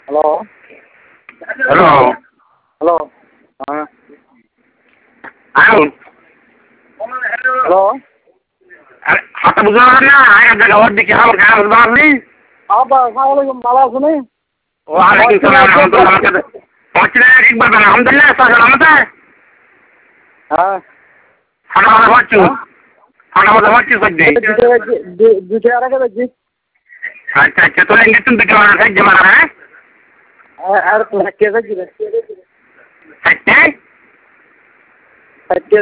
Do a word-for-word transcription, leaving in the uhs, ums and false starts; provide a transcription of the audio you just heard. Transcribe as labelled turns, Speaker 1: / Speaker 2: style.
Speaker 1: hello
Speaker 2: hello
Speaker 1: hello হ্যাঁ
Speaker 2: আয়ুন
Speaker 1: hello
Speaker 2: হাতে বুঝতে পারেন না আগে জায়গা ওর দিকে আমার খারাপ বুঝতে পারলি
Speaker 1: আব্বা আসসালামু আলাইকুম ভালো আছেন
Speaker 2: ও আলাইকুম সালাম আলহামদুলিল্লাহ আমার কাছে পৌঁছলে ঠিক বলবেন আলহামদুলিল্লাহ সালামতে
Speaker 1: হ্যাঁ
Speaker 2: ফাটা মাথা পাচ্ছু ফাটা মাথা পাচ্ছু সত্যি
Speaker 1: দুটো আর আগে দেখছি
Speaker 2: আচ্ছা আচ্ছা তোলে গেছেন দুটো মারা সাহায্য মারা হ্যাঁ
Speaker 1: আর কে দেখছি
Speaker 2: চারটে
Speaker 1: কে